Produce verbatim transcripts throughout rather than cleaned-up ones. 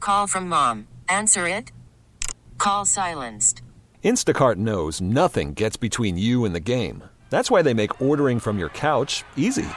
Call from mom. Answer it. Call silenced. Instacart knows nothing gets between you and the game. That's why they make ordering from your couch easy.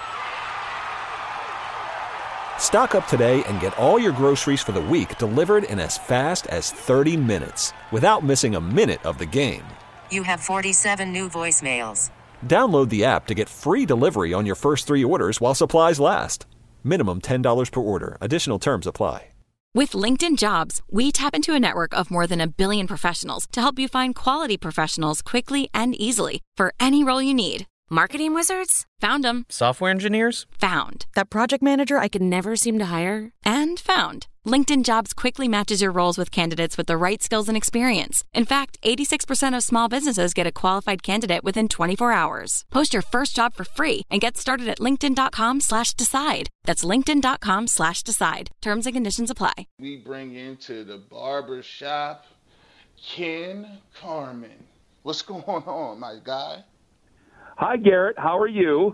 Stock up today and get all your groceries for the week delivered in as fast as thirty minutes without missing a minute of the game. You have forty-seven new voicemails. Download the app to get free delivery on your first three orders while supplies last. Minimum ten dollars per order. Additional terms apply. With LinkedIn Jobs, we tap into a network of more than a billion professionals to help you find quality professionals quickly and easily for any role you need. Marketing wizards? Found them. Software engineers? Found. That project manager I could never seem to hire? And found. LinkedIn Jobs quickly matches your roles with candidates with the right skills and experience. In fact, eighty-six percent of small businesses get a qualified candidate within twenty-four hours. Post your first job for free and get started at linkedin.com slash decide. That's linkedin.com slash decide. Terms and conditions apply. We bring into the barber shop Ken Carman. What's going on, my guy? Hi, Garrett. How are you?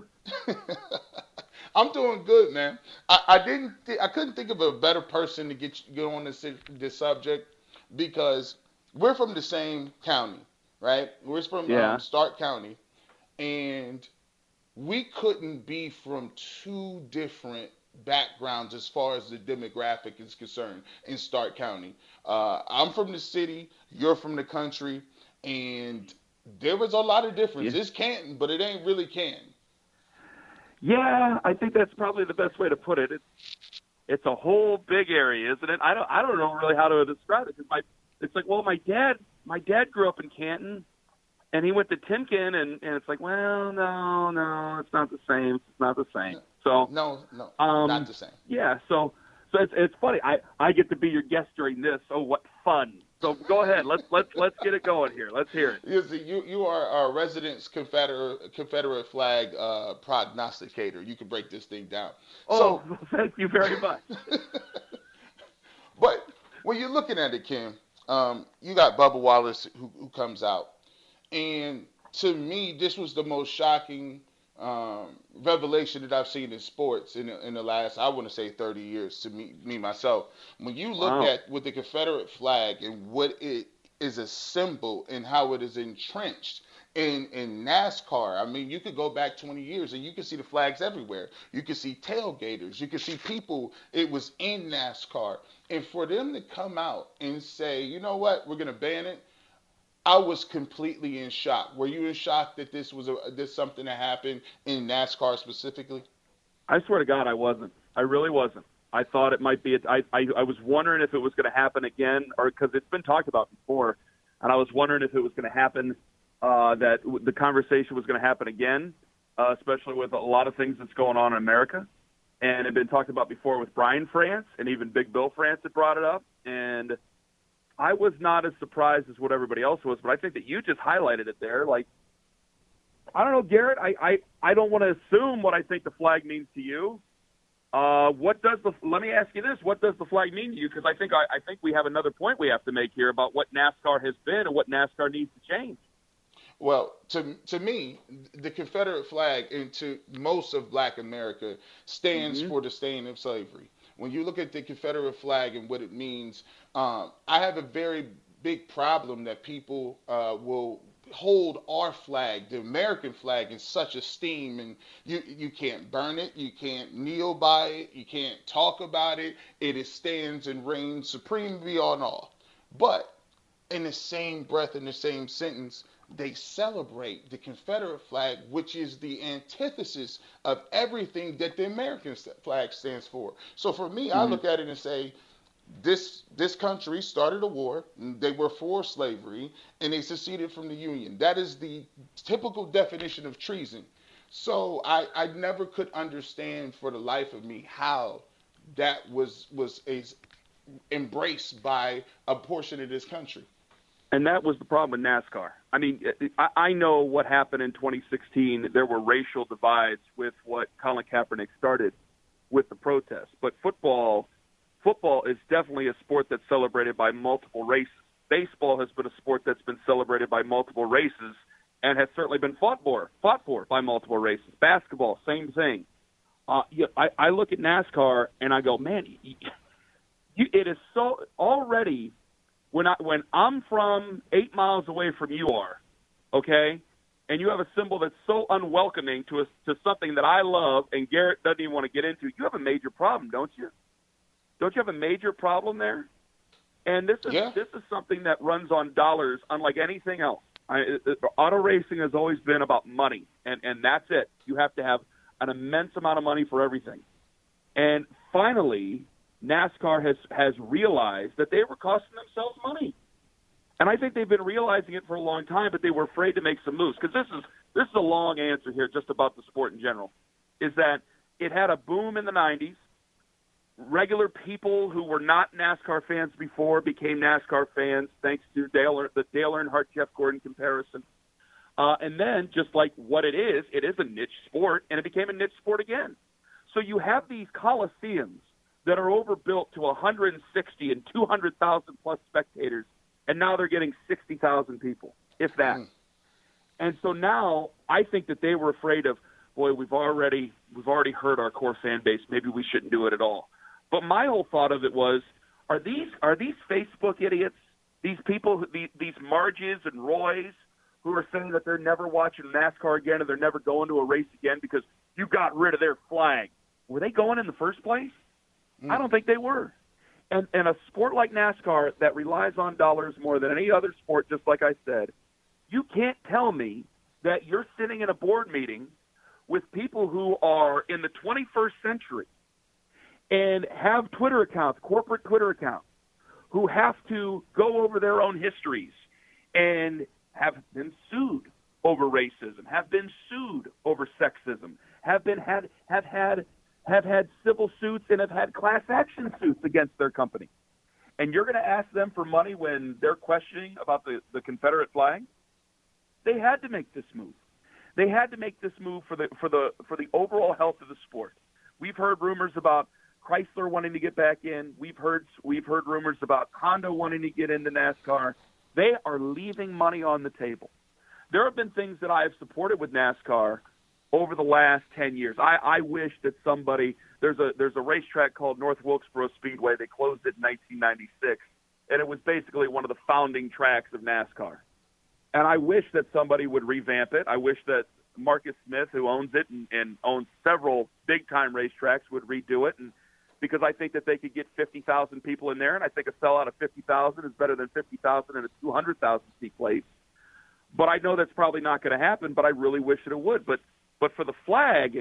I'm doing good, man. I, I didn't. Th- I couldn't think of a better person to get get on this this subject because we're from the same county, right? We're from yeah. um, Stark County, and we couldn't be from two different backgrounds as far as the demographic is concerned in Stark County. Uh, I'm from the city. You're from the country, and there was a lot of difference. Yeah. It's Canton, but it ain't really Canton. Yeah, I think that's probably the best way to put it. It's it's a whole big area, isn't it? I don't I don't know really how to describe it. Cause my it's like, well, my dad my dad grew up in Canton, and he went to Timken, and, and it's like, well, no, no, it's not the same. It's not the same. So no, no, um, not the same. Yeah, so so it's it's funny. I, I get to be your guest during this. Oh, what fun! So go ahead. Let's let's let's get it going here. Let's hear it. You see, you, you are our resident Confederate Confederate flag uh, prognosticator. You can break this thing down. Oh, so, thank you very much. But when you're looking at it, Kim, um, you got Bubba Wallace who, who comes out, and to me, this was the most shocking um, revelation that I've seen in sports in the, in the last, I want to say, thirty years to me, me myself. When you look Wow. at with the Confederate flag and what it is a symbol and how it is entrenched in, in NASCAR, I mean, you could go back twenty years and you can see the flags everywhere. You can see tailgaters. You can see people. It was in NASCAR. And for them to come out and say, you know what, we're going to ban it, I was completely in shock. Were you in shock that this was a, this something that happened in NASCAR specifically? I swear to God, I wasn't. I really wasn't. I thought it might be. A, I, I I was wondering if it was going to happen again, or because it's been talked about before, and I was wondering if it was going to happen. Uh, that the conversation was going to happen again, uh, especially with a lot of things that's going on in America, and it had been talked about before with Brian France, and even Big Bill France had brought it up, and I was not as surprised as what everybody else was, but I think that you just highlighted it there. Like, I don't know, Garrett, I, I, I don't want to assume what I think the flag means to you. Uh, what does the, let me ask you this, what does the flag mean to you? Because I think, I, I think we have another point we have to make here about what NASCAR has been and what NASCAR needs to change. Well, to to me, the Confederate flag, and to most of Black America, stands mm-hmm. for the stain of slavery. When you look at the Confederate flag and what it means, um, I have a very big problem that people uh, will hold our flag, the American flag, in such esteem, and you you can't burn it, you can't kneel by it, you can't talk about it. It is stands and reigns supreme beyond all. But in the same breath, in the same sentence, they celebrate the Confederate flag, which is the antithesis of everything that the American flag stands for. So for me, mm-hmm. I look at it and say, this this country started a war. They were for slavery, and they seceded from the Union. That is the typical definition of treason. So I, I never could understand for the life of me how that was was a, embraced by a portion of this country. And that was the problem with NASCAR. I mean, I, I know what happened in twenty sixteen. There were racial divides with what Colin Kaepernick started with the protests. But football, football is definitely a sport that's celebrated by multiple races. Baseball has been a sport that's been celebrated by multiple races and has certainly been fought for, fought for by multiple races. Basketball, same thing. Uh, yeah, I, I look at NASCAR and I go, man, you, it is so already when I when I'm from eight miles away from you are, okay, and you have a symbol that's so unwelcoming to a, to something that I love, and Garrett doesn't even want to get into. You have a major problem, don't you? Don't you have a major problem there? And this is yeah. this is something that runs on dollars, unlike anything else. I, it, it, auto racing has always been about money, and, and that's it. You have to have an immense amount of money for everything. And finally, NASCAR has, has realized that they were costing themselves money. And I think they've been realizing it for a long time, but they were afraid to make some moves. Because this is, this is a long answer here just about the sport in general, is that it had a boom in the nineties. Regular people who were not NASCAR fans before became NASCAR fans thanks to Dale, the Dale Earnhardt, Jeff Gordon comparison. Uh, and then, just like what it is, it is a niche sport, and it became a niche sport again. So you have these coliseums that are overbuilt to one hundred sixty and two hundred thousand plus spectators, and now they're getting sixty thousand people, if that. Mm. And so now I think that they were afraid of, boy, we've already we've already hurt our core fan base. Maybe we shouldn't do it at all. But my whole thought of it was, are these are these Facebook idiots, these people, these, these Marges and Roys, who are saying that they're never watching NASCAR again and they're never going to a race again because you got rid of their flag? Were they going in the first place? Mm. I don't think they were. And, and a sport like NASCAR that relies on dollars more than any other sport, just like I said, you can't tell me that you're sitting in a board meeting with people who are in the twenty-first century and have Twitter accounts, corporate Twitter accounts, who have to go over their own histories and have been sued over racism, have been sued over sexism, have been had have had have had civil suits and have had class action suits against their company. And you're going to ask them for money when they're questioning about the, the Confederate flag? They had to make this move. They had to make this move for the for the for the overall health of the sport. We've heard rumors about Chrysler wanting to get back in. We've heard we've heard rumors about Honda wanting to get into NASCAR. They are leaving money on the table. There have been things that I have supported with NASCAR over the last ten years. I, I wish that somebody there's a there's a racetrack called North Wilkesboro Speedway. They closed it in nineteen ninety-six, and it was basically one of the founding tracks of NASCAR. And I wish that somebody would revamp it. I wish that Marcus Smith, who owns it and, and owns several big-time racetracks, would redo it. And because I think that they could get fifty thousand people in there, and I think a sellout of fifty thousand is better than fifty thousand in a two hundred thousand seat place. But I know that's probably not going to happen, but I really wish that it would. But but for the flag,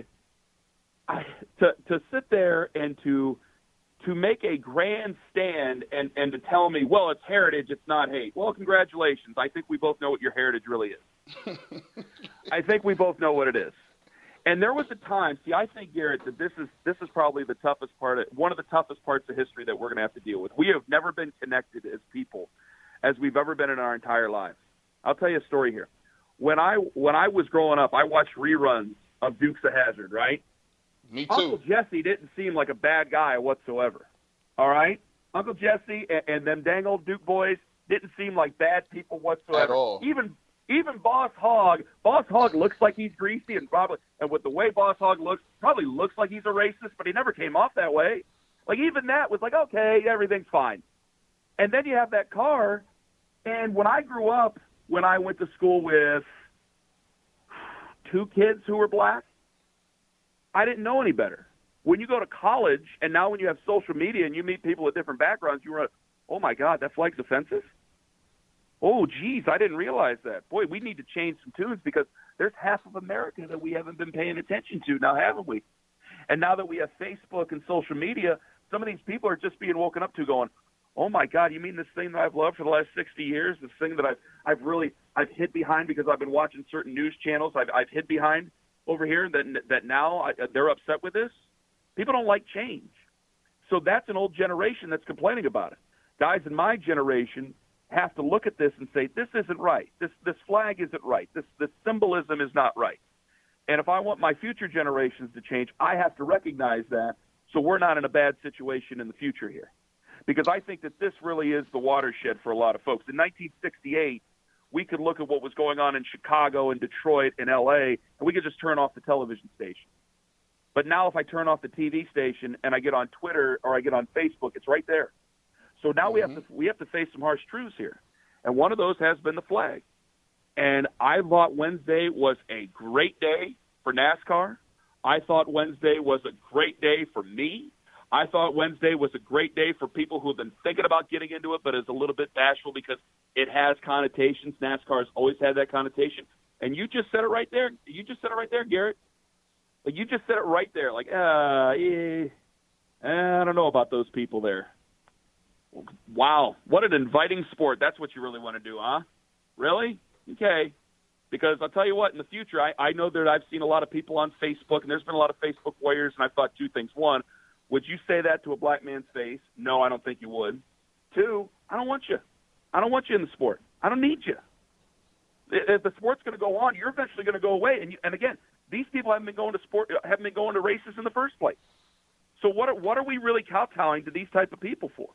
I, to to sit there and to to make a grand stand and, and to tell me, well, it's heritage, it's not hate. Well, congratulations. I think we both know what your heritage really is. I think we both know what it is. And there was a time, see, I think, Garrett, that this is this is probably the toughest part, of, one of the toughest parts of history that we're going to have to deal with. We have never been connected as people as we've ever been in our entire lives. I'll tell you a story here. When I when I was growing up, I watched reruns of Dukes of Hazzard, right? Me too. Uncle Jesse didn't seem like a bad guy whatsoever, all right? Uncle Jesse and, and them dang old Duke boys didn't seem like bad people whatsoever. At all. Even Even Boss Hogg, Boss Hogg looks like he's greasy and probably, and with the way Boss Hogg looks, probably looks like he's a racist, but he never came off that way. Like, even that was like, okay, everything's fine. And then you have that car, and when I grew up, when I went to school with two kids who were black, I didn't know any better. When you go to college, and now when you have social media and you meet people with different backgrounds, you're like, oh my God, that flag's offensive? Oh, geez, I didn't realize that. Boy, we need to change some tunes because there's half of America that we haven't been paying attention to now, haven't we? And now that we have Facebook and social media, some of these people are just being woken up to going, oh, my God, you mean this thing that I've loved for the last sixty years, this thing that I've, I've really I've hid behind because I've been watching certain news channels I've, I've hid behind over here that, that now I, they're upset with this? People don't like change. So that's an old generation that's complaining about it. Guys in my generation have to look at this and say, this isn't right. This this flag isn't right. This this symbolism is not right. And if I want my future generations to change, I have to recognize that so we're not in a bad situation in the future here. Because I think that this really is the watershed for a lot of folks. In nineteen sixty-eight, we could look at what was going on in Chicago and Detroit and L A, and we could just turn off the television station. But now if I turn off the T V station and I get on Twitter or I get on Facebook, it's right there. So now mm-hmm. we have to we have to face some harsh truths here, and one of those has been the flag. And I thought Wednesday was a great day for NASCAR. I thought Wednesday was a great day for me. I thought Wednesday was a great day for people who have been thinking about getting into it, but is a little bit bashful because it has connotations. NASCAR has always had that connotation. And you just said it right there. You just said it right there, Garrett. Like, you just said it right there. Like, uh, eh, I don't know about those people there. Wow. What an inviting sport. That's what you really want to do, huh? Really? Okay. Because I'll tell you what, in the future, I, I know that I've seen a lot of people on Facebook, and there's been a lot of Facebook warriors, and I've thought two things. One, would you say that to a black man's face? No, I don't think you would. Two, I don't want you. I don't want you in the sport. I don't need you. If the sport's going to go on, you're eventually going to go away. And, you, and again, these people haven't been going to sport, haven't been going to races in the first place. So what are, what are we really kowtowing to these type of people for?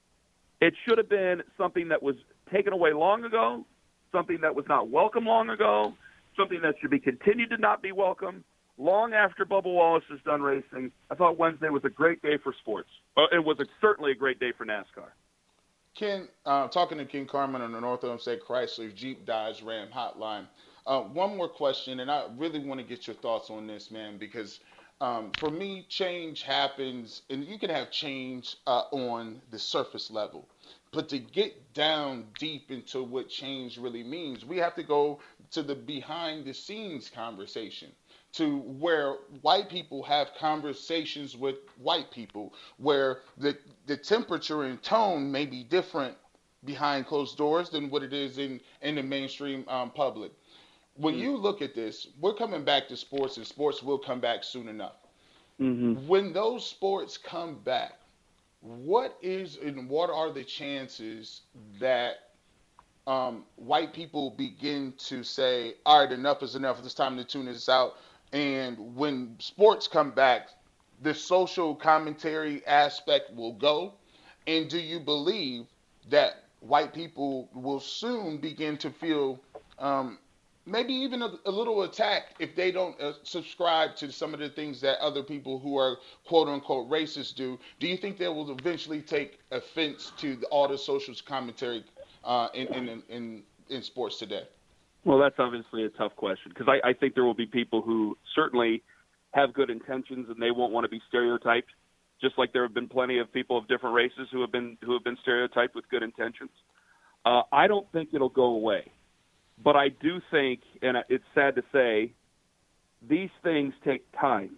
It should have been something that was taken away long ago, something that was not welcome long ago, something that should be continued to not be welcome long after Bubba Wallace is done racing. I thought Wednesday was a great day for sports. Uh, it was a, certainly a great day for NASCAR. Ken, uh, talking to Ken Carman on the North Olmsted Chrysler Jeep Dodge Ram hotline. Uh, one more question, and I really want to get your thoughts on this, man, because um, for me, change happens, and you can have change uh, on the surface level. But to get down deep into what change really means, we have to go to the behind-the-scenes conversation, to where white people have conversations with white people, where the the temperature and tone may be different behind closed doors than what it is in, in the mainstream um, public. When mm-hmm. you look at this, we're coming back to sports, and sports will come back soon enough. Mm-hmm. When those sports come back, what is and what are the chances that um, white people begin to say, all right, enough is enough, it's time to tune this out? And when sports come back, the social commentary aspect will go. And do you believe that white people will soon begin to feel um, maybe even a, a little attacked if they don't uh, subscribe to some of the things that other people who are quote unquote racist do? Do you think they will eventually take offense to the, all the social commentary uh, in, in, in, in sports today? Well, that's obviously a tough question, because I, I think there will be people who certainly have good intentions and they won't want to be stereotyped, just like there have been plenty of people of different races who have been who have been stereotyped with good intentions. Uh, I don't think it'll go away, but I do think, and it's sad to say, these things take time.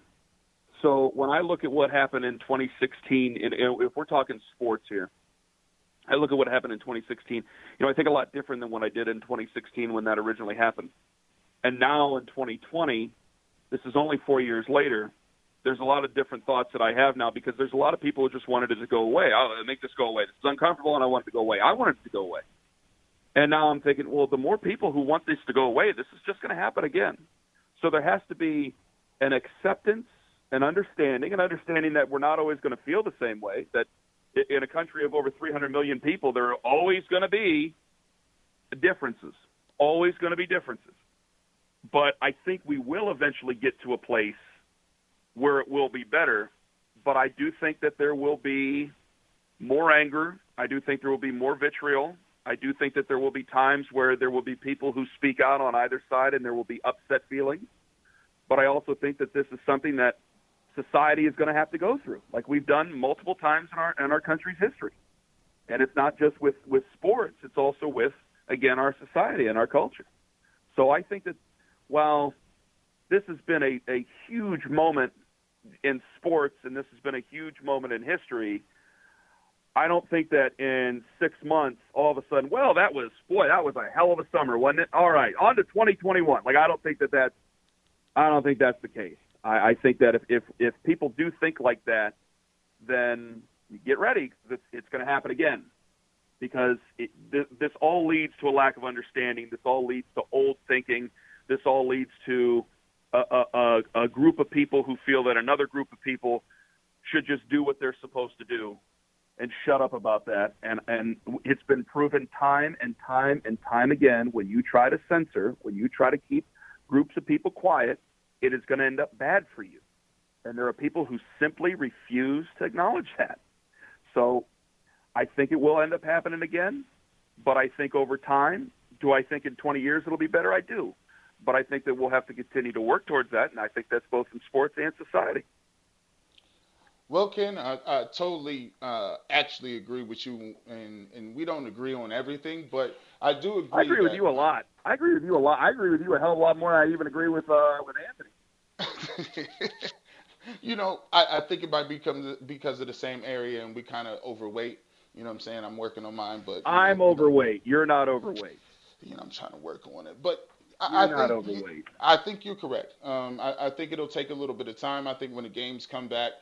So when I look at what happened in twenty sixteen, and if we're talking sports here, I look at what happened in twenty sixteen. You know, I think a lot different than what I did in twenty sixteen when that originally happened. And now in twenty twenty, this is only four years later, there's a lot of different thoughts that I have now, because there's a lot of people who just wanted it to go away. I'll make this go away. This is uncomfortable, and I want it to go away. I wanted it to go away. And now I'm thinking, well, the more people who want this to go away, this is just going to happen again. So there has to be an acceptance, an understanding, an understanding that we're not always going to feel the same way, that in a country of over three hundred million people, there are always going to be differences, always going to be differences. But I think we will eventually get to a place where it will be better. But I do think that there will be more anger. I do think there will be more vitriol. I do think that there will be times where there will be people who speak out on either side, and there will be upset feelings. But I also think that this is something that society is going to have to go through, like we've done multiple times in our in our country's history. And it's not just with, with sports, it's also with, again, our society and our culture. So I think that while this has been a, a huge moment in sports, and this has been a huge moment in history, I don't think that in six months, all of a sudden, well, that was, boy, that was a hell of a summer, wasn't it? All right, on to twenty twenty-one. Like, I don't think that that's, I don't think that's the case. I, I think that if, if, if people do think like that, then get ready. It's, it's going to happen again, because it, this, this all leads to a lack of understanding. This all leads to old thinking. This all leads to a, a, a group of people who feel that another group of people should just do what they're supposed to do and shut up about that. And, and it's been proven time and time and time again, when you try to censor, when you try to keep groups of people quiet, it is going to end up bad for you. And there are people who simply refuse to acknowledge that. So I think it will end up happening again, but I think over time, do I think in twenty years it'll be better? I do. But I think that we'll have to continue to work towards that, and I think that's both in sports and society. Well, Ken, I, I totally uh, actually agree with you, and, and we don't agree on everything, but I do agree. I agree that, with you a lot. I agree with you a lot. I agree with you a hell of a lot more than I even agree with uh, with Anthony. You know, I, I think it might become because of the same area, and we kind of overweight. You know what I'm saying? I'm working on mine, but I'm know, overweight. You know, You're not overweight. You know, I'm trying to work on it, but You're I, I not think overweight. You, I think you're correct. Um, I, I think it'll take a little bit of time. I think when the games come back,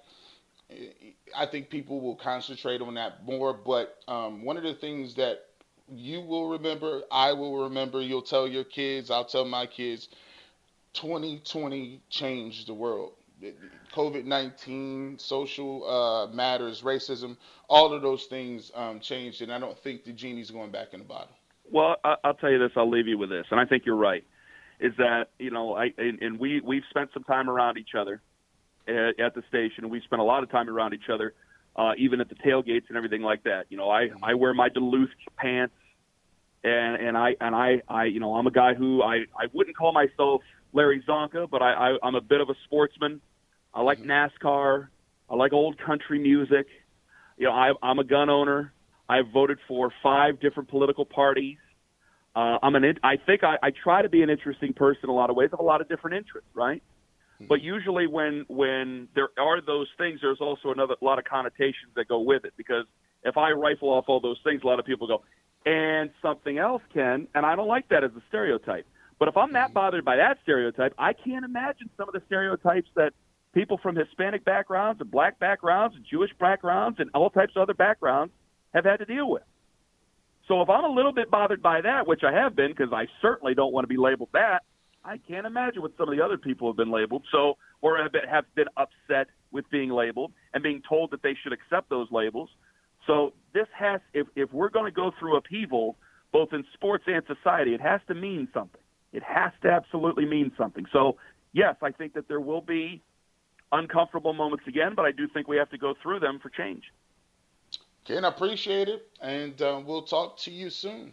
I think people will concentrate on that more. But um, one of the things that you will remember, I will remember, you'll tell your kids, I'll tell my kids, twenty twenty changed the world. COVID nineteen, social uh, matters, racism, all of those things um, changed, and I don't think the genie's going back in the bottle. Well, I'll tell you this. I'll leave you with this, and I think you're right, is that, you know, I and, and we, we've spent some time around each other at, at the station, and we've spent a lot of time around each other, uh, even at the tailgates and everything like that. You know, I, I wear my Duluth pants, and, and, I, and I, I, you know, I'm a guy who I, I wouldn't call myself Larry Zonka, but I, I, I'm a bit of a sportsman. I like NASCAR. I like old country music. You know, I, I'm a gun owner. I've voted for five different political parties. Uh, I'm an. I think I, I try to be an interesting person in a lot of ways. I have a lot of different interests, right? Mm-hmm. But usually, when when there are those things, there's also another a lot of connotations that go with it. Because if I rifle off all those things, a lot of people go, and something else, Ken, and I don't like that as a stereotype. But if I'm that bothered by that stereotype, I can't imagine some of the stereotypes that people from Hispanic backgrounds and black backgrounds and Jewish backgrounds and all types of other backgrounds have had to deal with. So if I'm a little bit bothered by that, which I have been, because I certainly don't want to be labeled that, I can't imagine what some of the other people have been labeled, so or have been, have been upset with being labeled and being told that they should accept those labels. So this has, if, if we're going to go through upheaval, both in sports and society, it has to mean something. It has to absolutely mean something. So, yes, I think that there will be uncomfortable moments again, but I do think we have to go through them for change. Ken, I appreciate it, and uh, we'll talk to you soon.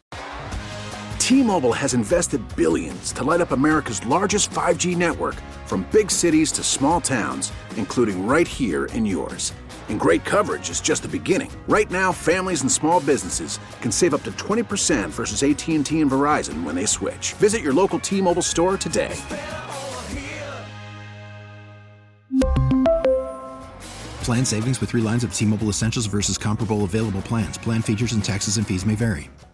T-Mobile has invested billions to light up America's largest five G network, from big cities to small towns, including right here in yours. And great coverage is just the beginning. Right now, families and small businesses can save up to twenty percent versus A T and T and Verizon when they switch. Visit your local T-Mobile store today. Plan savings with three lines of T-Mobile Essentials versus comparable available plans. Plan features and taxes and fees may vary.